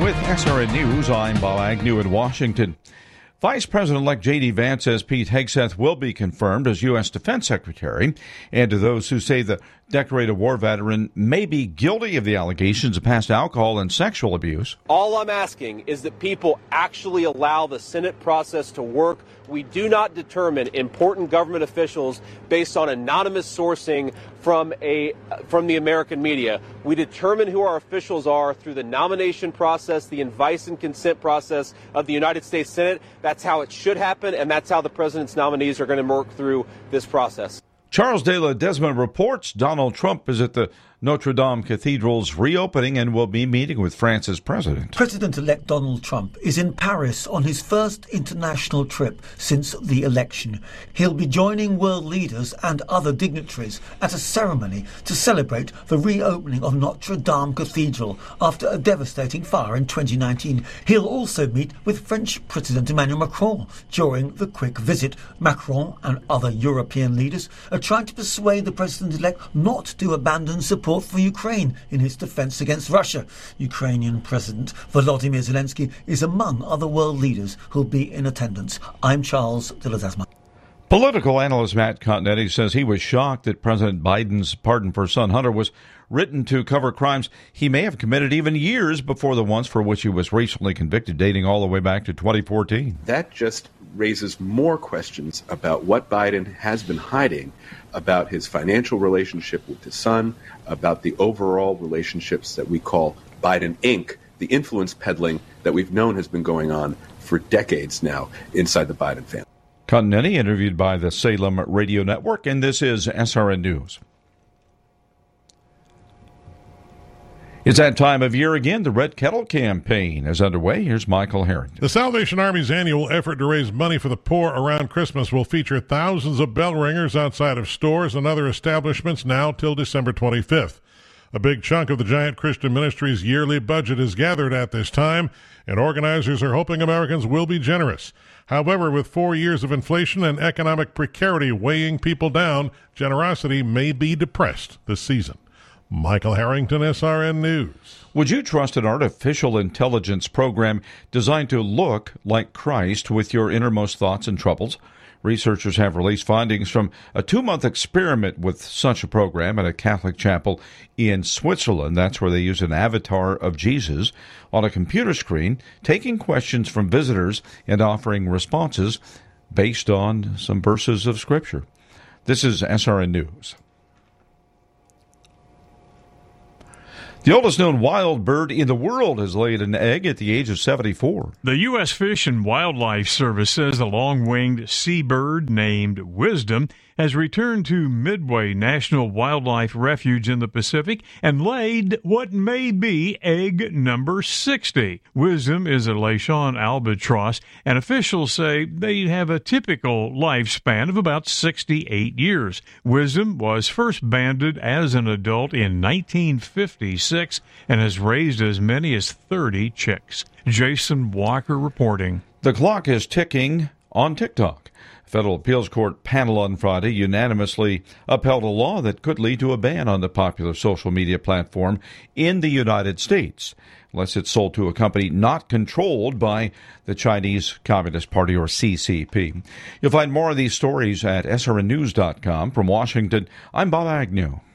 with SRN News, I'm Bob Agnew in Washington. Vice President-elect J.D. Vance says Pete Hegseth will be confirmed as U.S. Defense Secretary. And to those who say the decorated war veteran may be guilty of the allegations of past alcohol and sexual abuse. All I'm asking is that people actually allow the Senate process to work. We do not determine important government officials based on anonymous sourcing from the American media. We determine who our officials are through the nomination process, the advice and consent process of the United States Senate. That's how it should happen, and that's how the president's nominees are going to work through this process. Charles de Ledesma reports Donald Trump is at the Notre Dame Cathedral's reopening and will be meeting with France's president. President-elect Donald Trump is in Paris on his first international trip since the election. He'll be joining world leaders and other dignitaries at a ceremony to celebrate the reopening of Notre Dame Cathedral after a devastating fire in 2019. He'll also meet with French President Emmanuel Macron during the quick visit. Macron and other European leaders are trying to persuade the president-elect not to abandon support for Ukraine in its defense against Russia. Ukrainian President Volodymyr Zelensky is among other world leaders who'll be in attendance. I'm Charles de Ledesma. Political analyst Matt Continetti says he was shocked that President Biden's pardon for son Hunter was written to cover crimes he may have committed even years before the ones for which he was recently convicted, dating all the way back to 2014. That just raises more questions about what Biden has been hiding about his financial relationship with his son, about the overall relationships that we call Biden Inc., the influence peddling that we've known has been going on for decades now inside the Biden family. Continetti interviewed by the Salem Radio Network, and this is SRN News. It's that time of year again. The Red Kettle campaign is underway. Here's Michael Harrington. The Salvation Army's annual effort to raise money for the poor around Christmas will feature thousands of bell ringers outside of stores and other establishments now till December 25th. A big chunk of the Giant Christian Ministries' yearly budget is gathered at this time, and organizers are hoping Americans will be generous. However, with 4 years of inflation and economic precarity weighing people down, generosity may be depressed this season. Michael Harrington, SRN News. Would you trust an artificial intelligence program designed to look like Christ with your innermost thoughts and troubles? Researchers have released findings from a 2-month experiment with such a program at a Catholic chapel in Switzerland. That's where they use an avatar of Jesus on a computer screen, taking questions from visitors and offering responses based on some verses of Scripture. This is SRN News. The oldest known wild bird in the world has laid an egg at the age of 74. The U.S. Fish and Wildlife Service says the long-winged seabird named Wisdom has returned to Midway National Wildlife Refuge in the Pacific and laid what may be egg number 60. Wisdom is a Leishon albatross, and officials say they have a typical lifespan of about 68 years. Wisdom was first banded as an adult in 1956 and has raised as many as 30 chicks. Jason Walker reporting. The clock is ticking on TikTok. A federal appeals court panel on Friday unanimously upheld a law that could lead to a ban on the popular social media platform in the United States, unless it's sold to a company not controlled by the Chinese Communist Party, or CCP. You'll find more of these stories at srnnews.com. From Washington, I'm Bob Agnew.